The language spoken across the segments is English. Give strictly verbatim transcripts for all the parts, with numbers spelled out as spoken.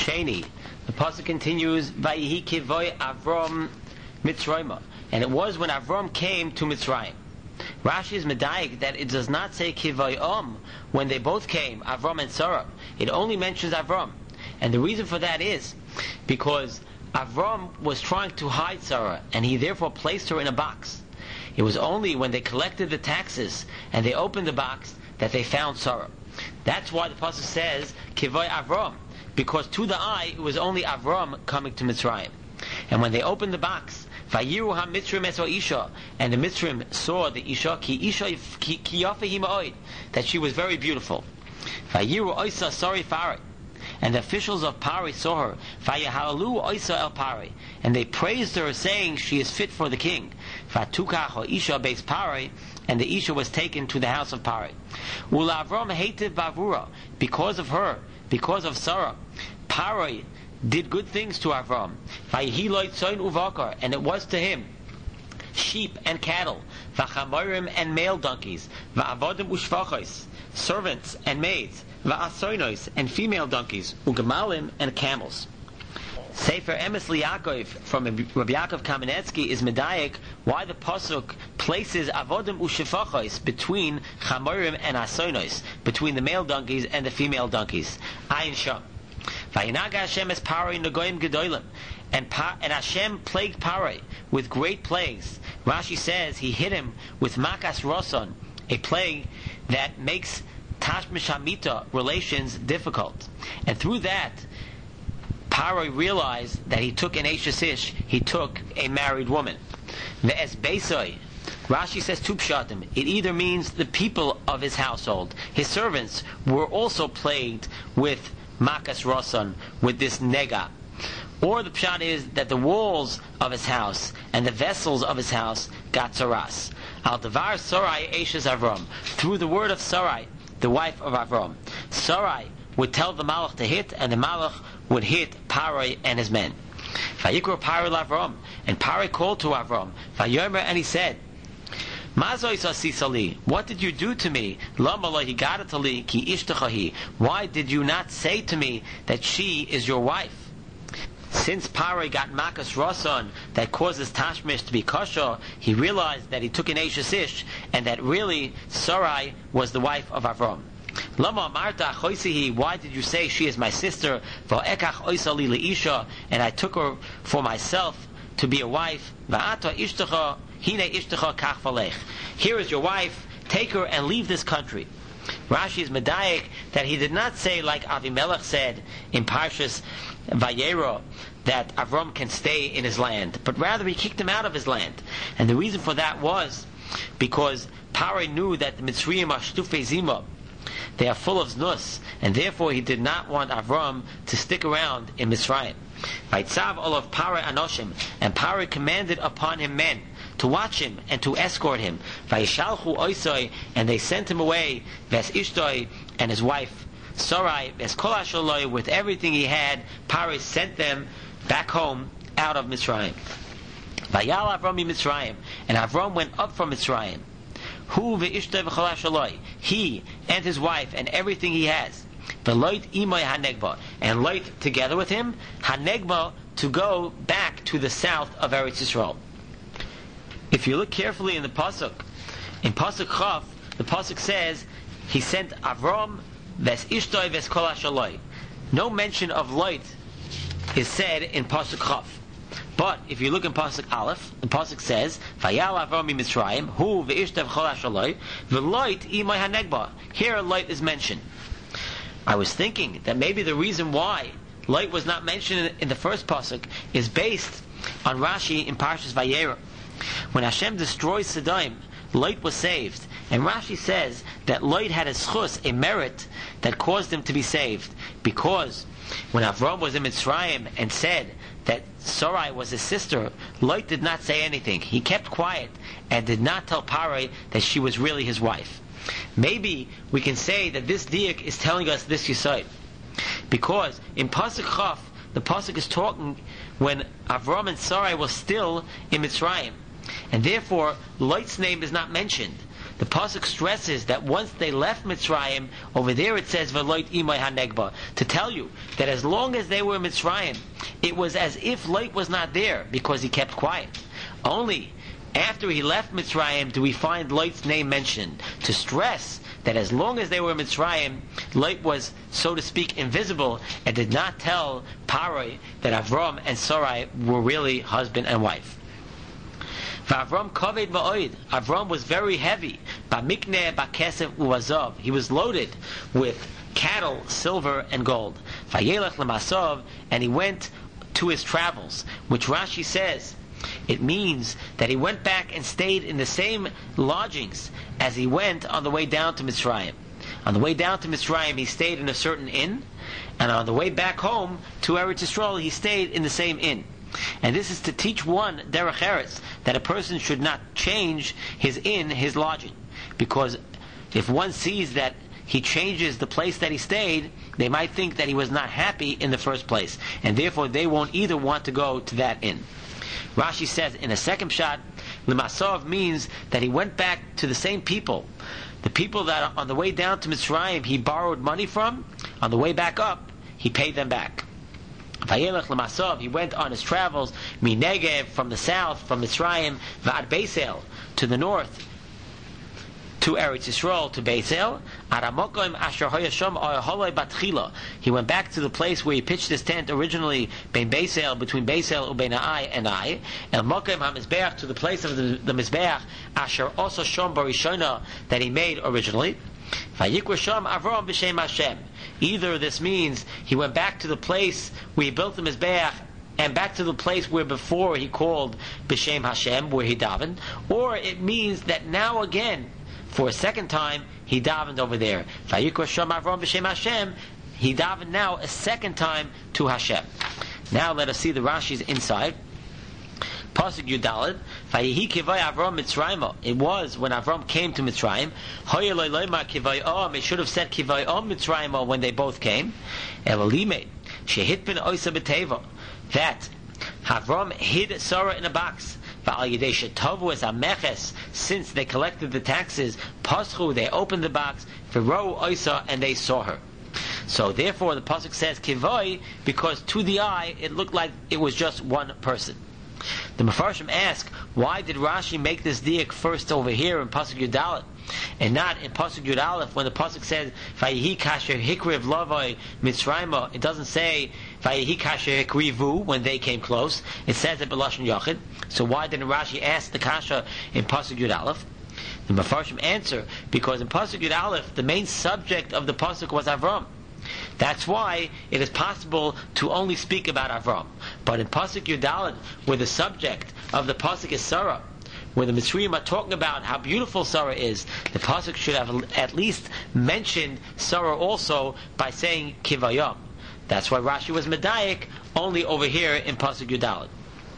Sheni. The pasuk continues, Vayihi kivoy Avram Mitzrayim, and it was when Avram came to Mitzrayim. Rashi is medayik that it does not say kivoyom when they both came, Avram and Sarah. It only mentions Avram, and the reason for that is because Avram was trying to hide Sarah, and he therefore placed her in a box. It was only when they collected the taxes and they opened the box that they found Sarah. That's why the pasuk says kivoy Avram, because to the eye it was only Avram coming to Mitzrayim. And when they opened the box, Vayiru ha-Mitzrim es Isha, and the Mitzrim saw the Isha, ki Isha ki yafa ma'od, that she was very beautiful. Vayiru oisa sari Pharaoh, and the officials of Pari saw her. Vayahalu oisa el Pari, and they praised her, saying she is fit for the king. Vatukach o Isha beis Pari, and the Isha was taken to the house of Pari. Ula Avram hated bavura, because of her, because of Sarah, Pari did good things to Avram. And it was to him sheep and cattle, v'chamorim and male donkeys, v'avodim ushvachos, servants and maids, v'asoinos and female donkeys, ugamalim and camels. Sefer Emes Liakov from Rabbi Yaakov Kamenetsky is medayik why the pasuk places avodim ushvachos between chamorim and asoinos, between the male donkeys and the female donkeys. Ayin Sham. Vayinaga Hashem es Paroi Nagoyim Gedolim, and pa- and Hashem plagued Paroi with great plagues. Rashi says he hit him with Makas Roson, a plague that makes Tashmish Hamita relations difficult. And through that, Paroi realized that he took an Eishes Ish, he took a married woman. The Es Beisoi, Rashi says two pshatim. It either means the people of his household, his servants, were also plagued with Makas Rosan, with this nega. Or the pshat is that the walls of his house and the vessels of his house got saras. Al devar Sarai Eishes Avram. Through the word of Sarai, the wife of Avram. Sarai would tell the malach to hit, and the malach would hit Paroi and his men. Vayikra Paroi Avram, and Paroi called to Avram. Vayomer, and he said, what did you do to me? Why did you not say to me that she is your wife? Since Paroi got Makas Rosan that causes Tashmish to be kosher, he realized that he took an Eishes Ish, and that really Sarai was the wife of Avram. Why did you say she is my sister? And I took her for myself to be a wife. Here is your wife, take her and leave this country. Rashi is medayik that he did not say like Avimelech said in Parshas Vayero that Avram can stay in his land, but rather he kicked him out of his land. And the reason for that was because Paroi knew that the Mitzrayim are shtufei zima, they are full of znus, and therefore he did not want Avram to stick around in Mitzrayim. Vaitzav olav Paroi anoshim, and Paroi commanded upon him men to watch him and to escort him. Vayishalchu oisoi, and they sent him away, ves ishtoi, and his wife Sarai, ves kol asholoi, with everything he had. Paroi sent them back home out of Mitzrayim. Vayal Avram Mitzrayim, and Avram went up from Mitzrayim. Hu ve'ishtoi v'chol asholoi, he and his wife and everything he has. Ve'loit imoy hanegba, and Lot together with him, hanegba, to go back to the south of Eretz Yisrael. If you look carefully in the pasuk, in pasuk Chaf, the pasuk says he sent Avram ves ishtoi ves kol asholoi. No mention of Lot is said in pasuk Chaf. But if you look in pasuk Aleph, the pasuk says Vayal Avram Mitzrayim hu ve'ishtoi v'chol asholoi ve'Lot imay hanegba. Here Lot is mentioned. I was thinking that maybe the reason why Lot was not mentioned in the first pasuk is based on Rashi in Parshas Vayera. When Hashem destroys Sodom, Lot was saved. And Rashi says that Lot had a schus, a merit, that caused him to be saved. Because when Avram was in Mitzrayim and said that Sarai was his sister, Lot did not say anything. He kept quiet and did not tell Paroi that she was really his wife. Maybe we can say that this diak is telling us this yesod. Because in Pasuk Chaf, the Pasuk is talking when Avram and Sarai were still in Mitzrayim. And therefore, Lot's name is not mentioned. the pasuk stresses that once they left Mitzrayim, over there it says V'loit imay hanegba, to tell you that as long as they were in Mitzrayim, it was as if Lot was not there because he kept quiet. Only after he left Mitzrayim do we find Lot's name mentioned, to stress that as long as they were in Mitzrayim, Lot was, so to speak, invisible, and did not tell Paroi that Avram and Sarai were really husband and wife. Avram kaved ma'od. Avram was very heavy. Ba'mikneh ba'kesef u'azav. He was loaded with cattle, silver, and gold. Vayelech l'masav, and he went to his travels, which Rashi says it means that he went back and stayed in the same lodgings as he went on the way down to Mitzrayim. On the way down to Mitzrayim, he stayed in a certain inn, and on the way back home to Eretz Yisrael, he stayed in the same inn. And this is to teach one, derech eretz, that a person should not change his inn, his lodging. Because if one sees that he changes the place that he stayed, they might think that he was not happy in the first place. And therefore they won't either want to go to that inn. Rashi says in a second shot, L'masov means that he went back to the same people. The people that on the way down to Mitzrayim he borrowed money from, on the way back up, he paid them back. Vayelech l'masov, he went on his travels, Minegev, from the south, from Mitzrayim, V'ad Beisel, to the north, to Eretz Yisrael, to Beisel. Aramokoim asher hoyashom oyaholoi batchila. He went back to the place where he pitched his tent originally, bein Beisel, between Beisel ubein Ai and Ai. El mokoim hamizbeach, to the place of the, the mizbeach asher also shom barishona, that he made originally. Vayikra shom Avram b'shem Hashem. Either this means he went back to the place where he built the mizbeach, and back to the place where before he called b'shem Hashem, where he davened, or it means that now again, for a second time, he davened over there. Vayikra shom Avram b'shem Hashem. He davened now a second time to Hashem. Now let us see the Rashi's inside. Pasuk Yudalid, Vayihi kivay Avram Mitzrayim. It was when Avram came to Mitzrayim. Hoyeloi loyma kivay om. It should have said kivay om Mitzrayim when they both came. Elalime shehit bin oisa b'teva. That Avram hid Sarah in a box. Va'al yedei shetavu es ameches. Since they collected the taxes, paschu, they opened the box. V'ro oisa, and they saw her. So therefore the pasuk says kivay, because to the eye it looked like it was just one person. The Mefarshim ask, why did Rashi make this diak first over here in Pasuk Yudalet, and not in Pasuk Yudalef when the Pasuk says Vayihi kasher hikriv lavoi Mitzrayim? It doesn't say Vayihi kasher hikrivu when they came close. It says it b'lashon yachid. So why didn't Rashi ask the kasha in Pasuk Yudalef? The Mefarshim answer, because in Pasuk Yudalef the main subject of the Pasuk was Avram. That's why it is possible to only speak about Avram. But in Pasuk Yudalet, where the subject of the Pasuk is Sarah, where the Mitzrayim are talking about how beautiful Sarah is, the Pasuk should have at least mentioned Sarah also by saying Kivayam. That's why Rashi was Medayik only over here in Pasuk Yudalet.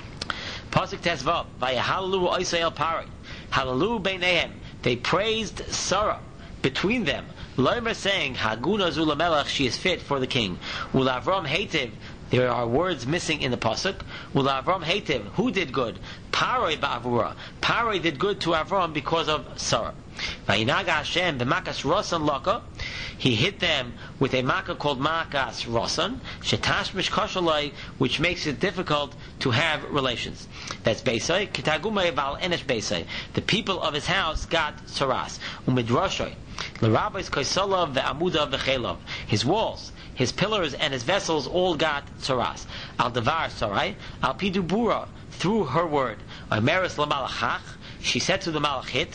Pasuk Tezvav, Vayahalu Oisrael Pari, Halalu Beinehem. They praised Sarah between them. Loimer saying, Haguna Zula Melech, she is fit for the king. Ula Avram Heitiv, there are words missing in the pasuk. Ula Avram Heitiv, who did good? Paroi Ba'avura. Paroi did good to Avram because of Sarah. Vayinaga Hashem b'makas Rosan Laka. He hit them with a makkah called makas Rosan, Shetash Mishkashalai, which makes it difficult to have relations. That's Beisai. Kitagumay Val Enesh Beisai. The people of his house got Saras. Umidrashoy. L'Rabbis Kaisalav ve'amudav ve'chelav. His walls, his pillars, and his vessels all got Saras. Al Devar Sarai. Al Pidubura. Through her word. Omeres LaMalachach. She said to the Malachit,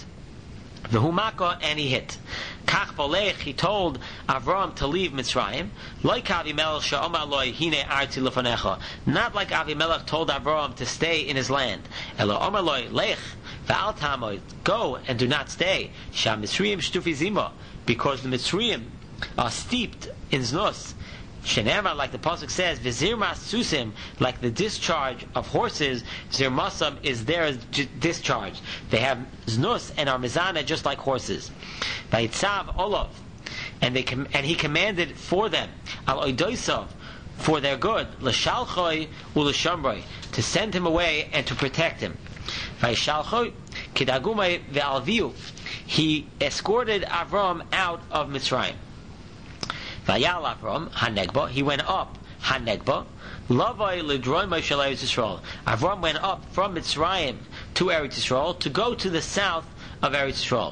V'humaka, and he hit. Kach Bolech, he told Avram to leave Mitzrayim. Like Avimelech she'omar loy hine arti lefanecha. Not like Avimelech told Avram to stay in his land. Elo omar loy lech v'al tamoy, go and do not stay. Sham Mitzrayim shtufi zima, because the Mitzrayim are steeped in znus. Shenema, like the pasuk says, v'zirmas susim, like the discharge of horses, zirmasam is their j- discharge. They have znus and are mizana just like horses. Vayitzav olav, and they com- and he commanded for them al oidoisav, for their good, l'shalchoi u'l'shamroi, to send him away and to protect him. Vayishalchoi kidagumay ve'alviu, he escorted Avram out of Mitzrayim. Vayal Avram Hanegba, he went up Hanegba. Lavai Lidroima Shel Eretz Yisrael. Avram went up from Mitzrayim to Eretz Yisrael to go to the south of Eretz Yisrael.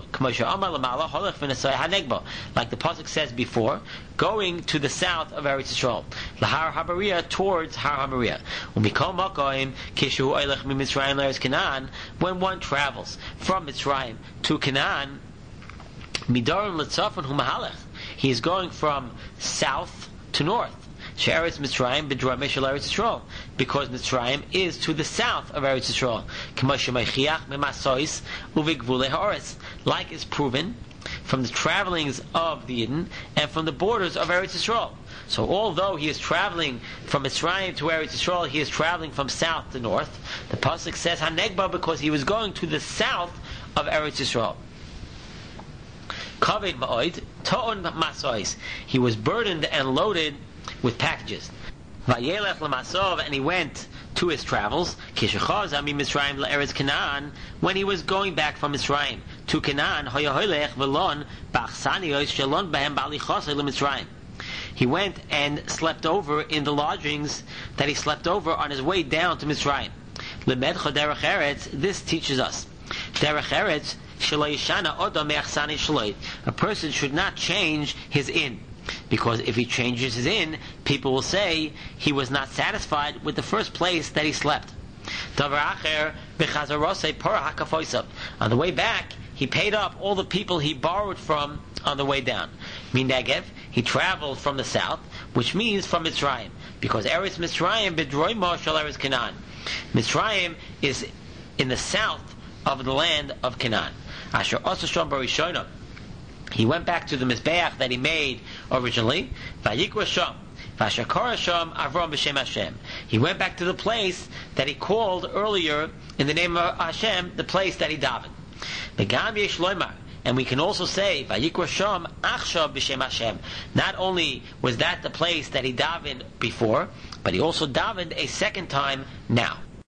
Like the pasuk says before, going to the south of Eretz Yisrael. Lahar Habaria, towards Har Habaria. When one travels from Mitzrayim to Canaan, Midaron Litzafon Hu Mahalech. He is going from south to north. She'eretz Mitzrayim b'dramei shel Eretz Yisrael, because Mitzrayim is to the south of Eretz Yisrael. K'mo shemeichiach memasois uvigvulei haaretz, like is proven from the travelings of the Yidden and from the borders of Eretz Yisrael. So although he is traveling from Mitzrayim to Eretz Yisrael, he is traveling from south to north. The pasuk says Hanegba because he was going to the south of Eretz Yisrael. Kaved ma'od to'on masois, he was burdened and loaded with packages. Vayelech l'masov, and he went to his travels. Kishachaz ami Mitzrayim la'eretz Canaan, when he was going back from Mitzrayim to Canaan. Hoyaholech v'lon b'achsaniyos shelon b'hem ba'alichosei l'Mitzrayim. He went and slept over in the lodgings that he slept over on his way down to Mitzrayim. Lemedcha derech eretz, this teaches us derech eretz shelo yishana odom me'achsani shloi. A person should not change his inn. Because if he changes his inn, people will say he was not satisfied with the first place that he slept. On the way back, he paid up all the people he borrowed from on the way down. Minegev, he traveled from the south, which means from Mitzrayim, because Eretz Mitzrayim b'droimo shel Eretz Canaan. Mitzrayim is in the south of the land of Canaan. Asher osashon barishona. He went back to the Mizbeach that he made originally. Vayikra Sham. Vashakara Sham Avram b'Shem Hashem. He went back to the place that he called earlier in the name of Hashem, the place that he davened. Begam yesh loymar. And we can also say, Vayikra Sham Achshav b'Shem Hashem. Not only was that the place that he davened before, but he also davened a second time now.